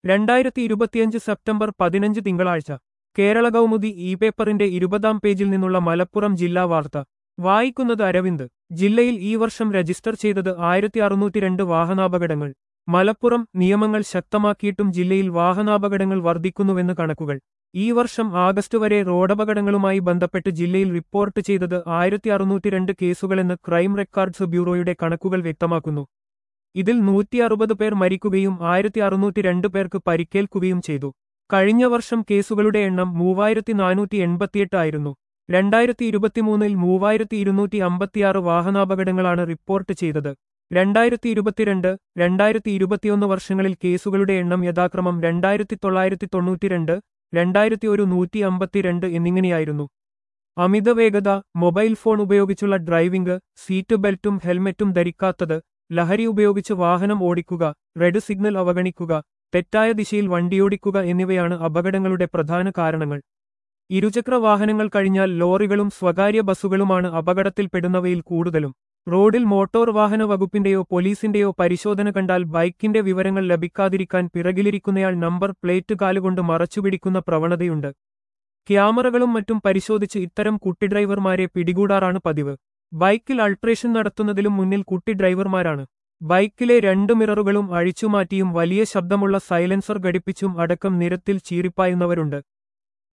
2025 September 15 തിങ്കളാഴ്ച Kerala Kaumudi E പേപ്പറിന്റെ 20-ാം പേജിൽ നിന്നുള്ള മലപ്പുറം ജില്ലാ വാർത്ത വായിക്കുന്നത് അരവിന്ദ്. ജില്ലയിൽ ഈ വർഷം രജിസ്റ്റർ ചെയ്തത് 1602 വാഹനാപകടങ്ങൾ. മലപ്പുറം. നിയമങ്ങൾ ശക്തമാക്കിയിട്ടും ജില്ലയിൽ വാഹനാപകടങ്ങൾ വർദ്ധിക്കുന്നുവെന്ന് കണക്കുകൾ. ഈ വർഷം ആഗസ്റ്റ് വരെ റോഡപകടങ്ങളുമായി ബന്ധപ്പെട്ട് ജില്ലയിൽ റിപ്പോർട്ട് ചെയ്തത് 1602 കേസുകളെന്ന് ക്രൈം റെക്കോർഡ്സ് ബ്യൂറോയുടെ കണക്കുകൾ വ്യക്തമാക്കുന്നു. ഇതിൽ 160 പേർ മരിക്കുകയും 1602 പേർക്ക് പരിക്കേൽക്കുകയും ചെയ്തു. കഴിഞ്ഞ വർഷം കേസുകളുടെ എണ്ണം 3488 ആയിരുന്നു. 2023-ൽ 3256 വാഹനാപകടങ്ങളാണ് റിപ്പോർട്ട് ചെയ്തത്. 2022, 2021 വർഷങ്ങളിൽ കേസുകളുടെ എണ്ണം യഥാക്രമം 2992, 2152 എന്നിങ്ങനെയായിരുന്നു. അമിതവേഗത, മൊബൈൽ ഫോൺ ഉപയോഗിച്ചുള്ള ഡ്രൈവിംഗ്, സീറ്റ് ബെൽറ്റും ഹെൽമറ്റും ധരിക്കാത്തത്, ലഹരി ഉപയോഗിച്ച് വാഹനം ഓടിക്കുക, റെഡ് സിഗ്നൽ അവഗണിക്കുക, തെറ്റായ ദിശയിൽ വണ്ടിയോടിക്കുക എന്നിവയാണ് അപകടങ്ങളുടെ പ്രധാന കാരണങ്ങൾ. ഇരുചക്ര വാഹനങ്ങൾ കഴിഞ്ഞാൽ ലോറികളും സ്വകാര്യ ബസ്സുകളുമാണ് അപകടത്തിൽപ്പെടുന്നവയിൽ കൂടുതലും. റോഡിൽ മോട്ടോർ വാഹന വകുപ്പിന്റെയോ പോലീസിന്റെയോ പരിശോധന കണ്ടാൽ ബൈക്കിന്റെ വിവരങ്ങൾ ലഭിക്കാതിരിക്കാൻ പിറകിലിരിക്കുന്നയാൾ നമ്പർ പ്ലേറ്റ് കാലുകൊണ്ട് മറച്ചുപിടിക്കുന്ന പ്രവണതയുണ്ട്. ക്യാമറകളും മറ്റും പരിശോധിച്ച് ഇത്തരം കുട്ടി ഡ്രൈവർമാരെ പിടികൂടാറാണ് പതിവ്. ബൈക്കിൽ അൾട്രേഷൻ നടത്തുന്നതിലും മുന്നിൽ കുട്ടി ഡ്രൈവർമാരാണ്. ബൈക്കിലെ 2 മിററുകളും അഴിച്ചുമാറ്റിയും വലിയ ശബ്ദമുള്ള സൈലൻസർ ഘടിപ്പിച്ചും അടക്കം നിരത്തിൽ ചീറിപ്പായുന്നവരുണ്ട്.